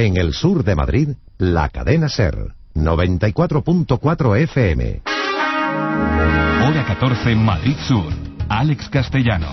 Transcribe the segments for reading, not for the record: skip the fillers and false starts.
En el sur de Madrid, la cadena SER, 94.4 FM. Hora 14, Madrid Sur. Alex Castellano.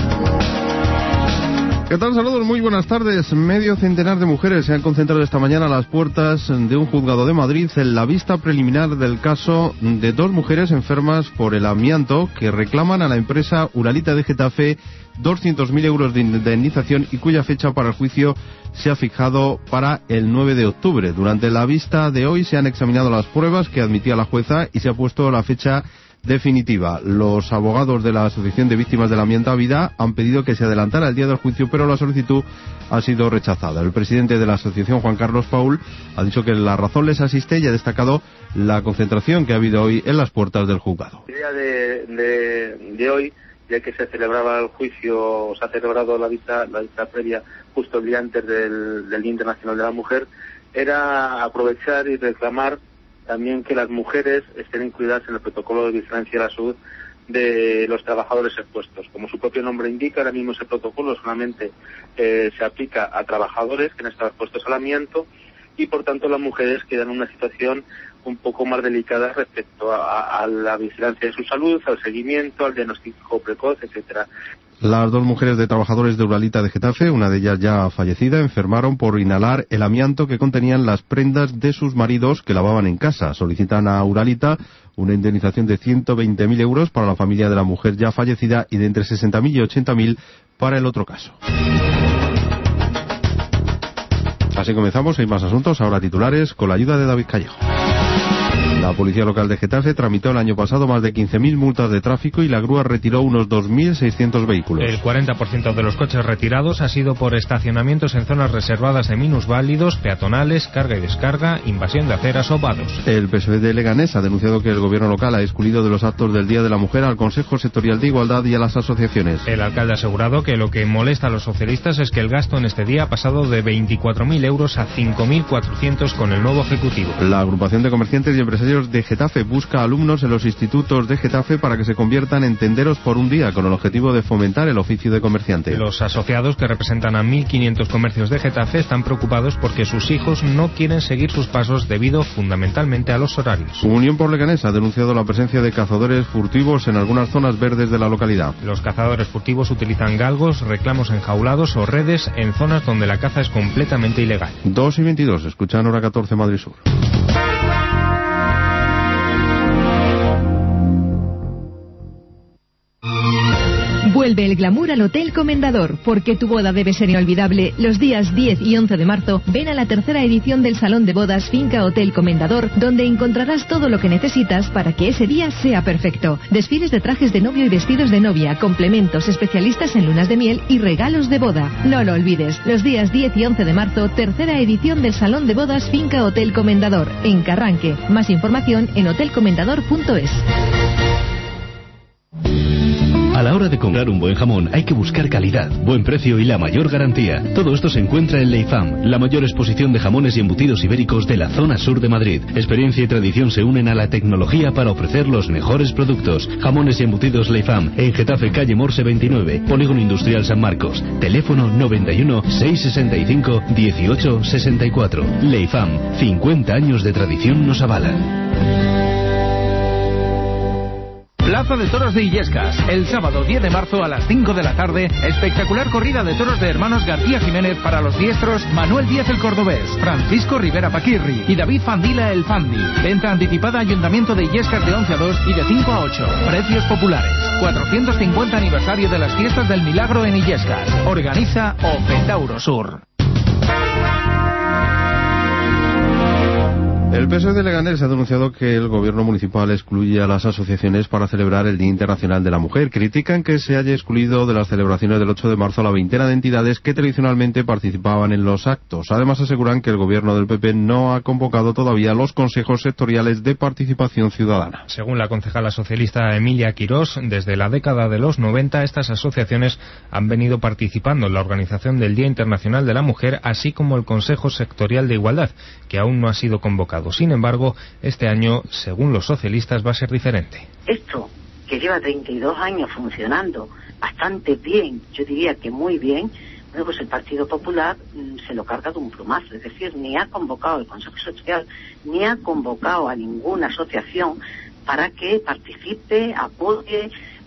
¿Qué tal? Saludos, muy buenas tardes. Medio centenar de mujeres se han concentrado esta mañana a las puertas de un juzgado de Madrid en la vista preliminar del caso de dos mujeres enfermas por el amianto que reclaman a la empresa Uralita de Getafe 200.000 euros de indemnización y cuya fecha para el juicio se ha fijado para el 9 de octubre. Durante la vista de hoy se han examinado las pruebas que admitía la jueza y se ha puesto la fecha definitiva. Los abogados de la Asociación de Víctimas del Amianto Avida han pedido que se adelantara el día del juicio, pero la solicitud ha sido rechazada. El presidente de la asociación, Juan Carlos Paul, ha dicho que la razón les asiste y ha destacado la concentración que ha habido hoy en las puertas del juzgado. El día de hoy, ya que se celebraba el juicio, se ha celebrado la vista previa justo el día antes del Día Internacional de la Mujer, era aprovechar y reclamar también que las mujeres estén incluidas en el protocolo de vigilancia de la salud de los trabajadores expuestos. Como su propio nombre indica, ahora mismo ese protocolo solamente se aplica a trabajadores que han estado expuestos al amianto y por tanto las mujeres quedan en una situación un poco más delicada respecto a la vigilancia de su salud, al seguimiento, al diagnóstico precoz, etcétera. Las dos mujeres de trabajadores de Uralita de Getafe, una de ellas ya fallecida, enfermaron por inhalar el amianto que contenían las prendas de sus maridos que lavaban en casa. Solicitan a Uralita una indemnización de 120.000 euros para la familia de la mujer ya fallecida y de entre 60.000 y 80.000 para el otro caso. Así comenzamos, hay más asuntos, ahora titulares, con la ayuda de David Callejo. La Policía Local de Getafe tramitó el año pasado más de 15.000 multas de tráfico y la grúa retiró unos 2.600 vehículos. El 40% de los coches retirados ha sido por estacionamientos en zonas reservadas de minusválidos, peatonales, carga y descarga, invasión de aceras o vados. El PSOE de Leganés ha denunciado que el gobierno local ha excluido de los actos del Día de la Mujer al Consejo Sectorial de Igualdad y a las asociaciones. El alcalde ha asegurado que lo que molesta a los socialistas es que el gasto en este día ha pasado de 24.000 euros a 5.400 con el nuevo Ejecutivo. La agrupación de comerciantes y empresarios de Getafe busca alumnos en los institutos de Getafe para que se conviertan en tenderos por un día, con el objetivo de fomentar el oficio de comerciante. Los asociados, que representan a 1.500 comercios de Getafe, están preocupados porque sus hijos no quieren seguir sus pasos debido fundamentalmente a los horarios. Unión por Leganés ha denunciado la presencia de cazadores furtivos en algunas zonas verdes de la localidad. Los cazadores furtivos utilizan galgos, reclamos enjaulados o redes en zonas donde la caza es completamente ilegal. 2:22, escuchan Hora 14 Madrid Sur. Vuelve el glamour al Hotel Comendador, porque tu boda debe ser inolvidable. Los días 10 y 11 de marzo, ven a la tercera edición del Salón de Bodas Finca Hotel Comendador, donde encontrarás todo lo que necesitas para que ese día sea perfecto. Desfiles de trajes de novio y vestidos de novia, complementos, especialistas en lunas de miel y regalos de boda. No lo olvides, los días 10 y 11 de marzo, tercera edición del Salón de Bodas Finca Hotel Comendador, en Carranque. Más información en hotelcomendador.es. A la hora de comprar un buen jamón hay que buscar calidad, buen precio y la mayor garantía. Todo esto se encuentra en Leifam, la mayor exposición de jamones y embutidos ibéricos de la zona sur de Madrid. Experiencia y tradición se unen a la tecnología para ofrecer los mejores productos. Jamones y embutidos Leifam, en Getafe, calle Morse 29, Polígono Industrial San Marcos. Teléfono 91 665 18 64. Leifam, 50 años de tradición nos avalan. Plaza de Toros de Illescas, el sábado 10 de marzo a las 5 de la tarde, espectacular corrida de toros de hermanos García Jiménez para los diestros Manuel Díaz el Cordobés, Francisco Rivera Paquirri y David Fandila el Fandi. Venta anticipada Ayuntamiento de Illescas de 11 a 2 y de 5 a 8. Precios populares. 450 aniversario de las fiestas del Milagro en Illescas. Organiza Ofendauro Sur. El PSOE de Leganés ha denunciado que el gobierno municipal excluye a las asociaciones para celebrar el Día Internacional de la Mujer. Critican que se haya excluido de las celebraciones del 8 de marzo a la veintena de entidades que tradicionalmente participaban en los actos. Además aseguran que el gobierno del PP no ha convocado todavía los consejos sectoriales de participación ciudadana. Según la concejala socialista Emilia Quirós, desde la década de los 90 estas asociaciones han venido participando en la organización del Día Internacional de la Mujer, así como el Consejo Sectorial de Igualdad, que aún no ha sido convocado. Sin embargo, este año, según los socialistas, va a ser diferente. Esto, que lleva 32 años funcionando bastante bien, yo diría que muy bien, Bueno, pues el Partido Popular se lo carga de un plumazo, es decir, ni ha convocado el Consejo Sectorial, ni ha convocado a ninguna asociación para que participe, apoye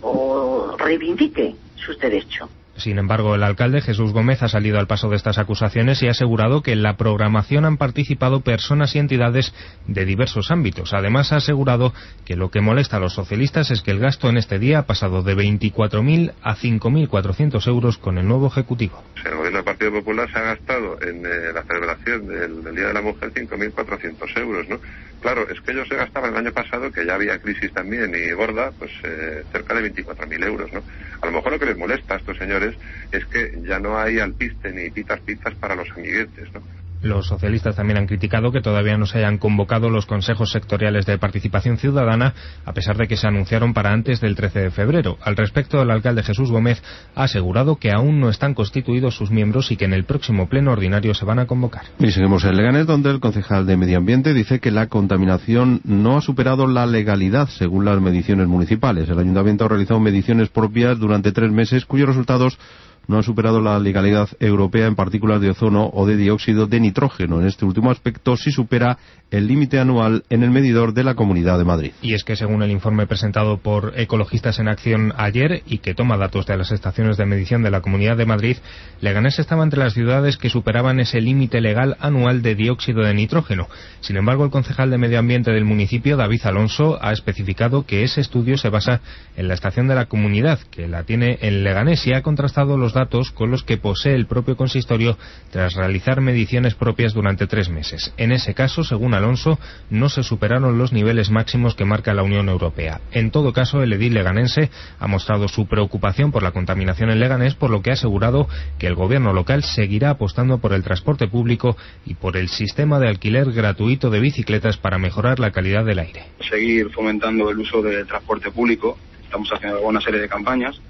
o reivindique sus derechos. Sin embargo, el alcalde Jesús Gómez ha salido al paso de estas acusaciones y ha asegurado que en la programación han participado personas y entidades de diversos ámbitos. Además, ha asegurado que lo que molesta a los socialistas es que el gasto en este día ha pasado de 24.000 a 5.400 euros con el nuevo Ejecutivo. El gobierno del Partido Popular se ha gastado en la celebración del Día de la Mujer 5.400 euros, ¿no? Claro, es que ellos se gastaban el año pasado, que ya había crisis también y gorda, pues cerca de 24.000 euros, ¿no? A lo mejor lo que les molesta a estos señores es que ya no hay alpiste ni pizzas para los amiguetes, ¿no? Los socialistas también han criticado que todavía no se hayan convocado los consejos sectoriales de participación ciudadana, a pesar de que se anunciaron para antes del 13 de febrero. Al respecto, el alcalde Jesús Gómez ha asegurado que aún no están constituidos sus miembros y que en el próximo pleno ordinario se van a convocar. Y seguimos en Leganés, donde el concejal de Medio Ambiente dice que la contaminación no ha superado la legalidad según las mediciones municipales. El ayuntamiento ha realizado mediciones propias durante 3 meses, cuyos resultados no han superado la legalidad europea en partículas de ozono o de dióxido de nitrógeno. En este último aspecto sí supera el límite anual en el medidor de la Comunidad de Madrid. Y es que según el informe presentado por Ecologistas en Acción ayer y que toma datos de las estaciones de medición de la Comunidad de Madrid, Leganés estaba entre las ciudades que superaban ese límite legal anual de dióxido de nitrógeno. Sin embargo, el concejal de Medio Ambiente del municipio, David Alonso, ha especificado que ese estudio se basa en la estación de la Comunidad, que la tiene en Leganés, y ha contrastado los datos con los que posee el propio consistorio tras realizar mediciones propias durante 3 meses. En ese caso, según Alonso, no se superaron los niveles máximos que marca la Unión Europea. En todo caso, el edil leganense ha mostrado su preocupación por la contaminación en Leganés, por lo que ha asegurado que el gobierno local seguirá apostando por el transporte público y por el sistema de alquiler gratuito de bicicletas para mejorar la calidad del aire. Seguir fomentando el uso del transporte público. Estamos haciendo una serie de campañas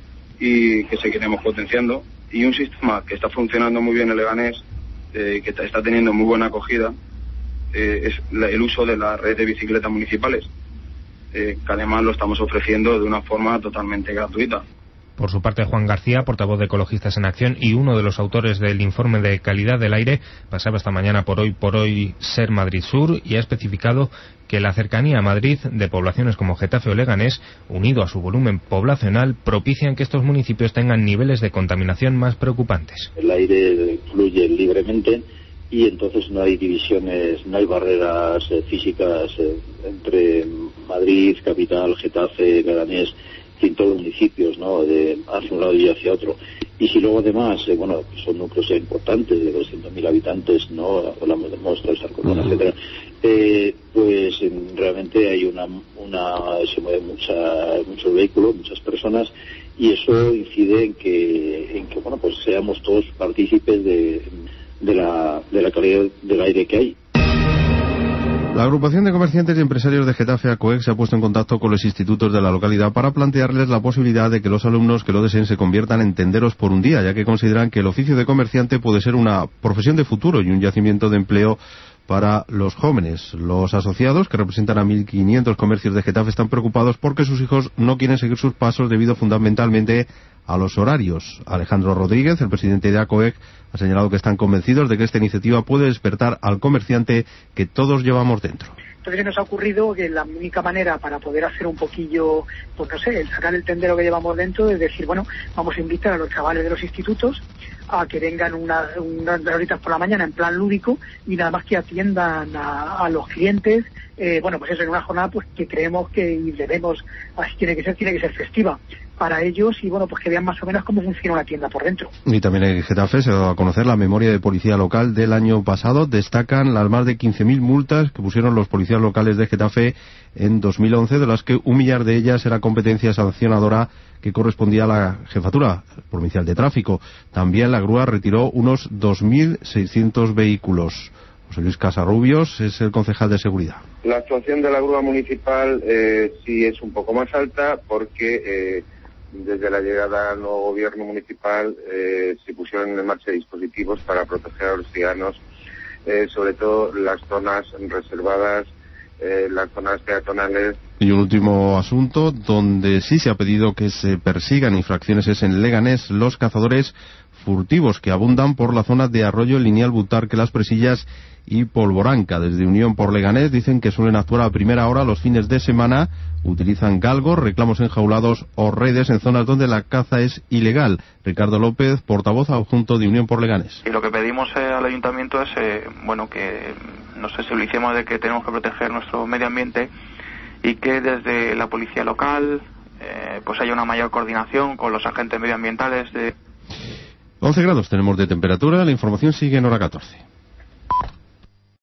y que seguiremos potenciando, y un sistema que está funcionando muy bien en Leganés, que está teniendo muy buena acogida, es el uso de la red de bicicletas municipales, que además lo estamos ofreciendo de una forma totalmente gratuita. Por su parte, Juan García, portavoz de Ecologistas en Acción y uno de los autores del informe de calidad del aire, pasaba esta mañana por hoy Ser Madrid Sur y ha especificado que la cercanía a Madrid de poblaciones como Getafe o Leganés, unido a su volumen poblacional, propician que estos municipios tengan niveles de contaminación más preocupantes. El aire fluye libremente y entonces no hay divisiones, no hay barreras físicas entre Madrid, capital, Getafe, Leganés, en todos los municipios, ¿no?, de hacia un lado y hacia otro. Y si luego además, son núcleos importantes de 200.000 habitantes, ¿no?, hablamos de Móstoles, Alcorcón, etcétera, pues realmente hay se mueven muchos vehículos, muchas personas, y eso incide en que pues seamos todos partícipes de la calidad del aire que hay. La agrupación de comerciantes y empresarios de Getafe, ACOEC, se ha puesto en contacto con los institutos de la localidad para plantearles la posibilidad de que los alumnos que lo deseen se conviertan en tenderos por un día, ya que consideran que el oficio de comerciante puede ser una profesión de futuro y un yacimiento de empleo para los jóvenes. Los asociados, que representan a 1.500 comercios de Getafe, están preocupados porque sus hijos no quieren seguir sus pasos debido fundamentalmente a los horarios. Alejandro Rodríguez, el presidente de ACOEC, ha señalado que están convencidos de que esta iniciativa puede despertar al comerciante que todos llevamos dentro. Entonces nos ha ocurrido que la única manera para poder hacer un poquillo, pues no sé, el sacar el tendero que llevamos dentro, es decir, bueno, vamos a invitar a los chavales de los institutos a que vengan unas horitas por la mañana en plan lúdico y nada más que atiendan a los clientes, pues eso, en una jornada pues que creemos que y debemos, así tiene que ser festiva para ellos y pues que vean más o menos cómo funciona una tienda por dentro. Y también en Getafe se va a conocer la memoria de policía local del año pasado. Destacan las más de 15.000 multas que pusieron los policías locales de Getafe en 2011, de las que 1 millar de ellas era competencia sancionadora que correspondía a la Jefatura Provincial de Tráfico. También la grúa retiró unos 2.600 vehículos. José Luis Casarrubios es el concejal de seguridad. La actuación de la grúa municipal sí es un poco más alta porque desde la llegada al nuevo gobierno municipal se pusieron en marcha dispositivos para proteger a los ciudadanos, sobre todo las zonas reservadas, las zonas peatonales Y un último asunto donde sí se ha pedido que se persigan infracciones es en Leganés, los cazadores furtivos que abundan por la zona de Arroyo Lineal, Butarque, Las Presillas y Polvoranca. Desde Unión por Leganés dicen que suelen actuar a primera hora los fines de semana, utilizan galgos, reclamos enjaulados o redes en zonas donde la caza es ilegal. Ricardo López, portavoz adjunto de Unión por Leganés. Y lo que pedimos al ayuntamiento es que nos sensibilicemos de que tenemos que proteger nuestro medio ambiente y que desde la policía local pues haya una mayor coordinación con los agentes medioambientales. 11 grados tenemos de temperatura, la información sigue en hora 14.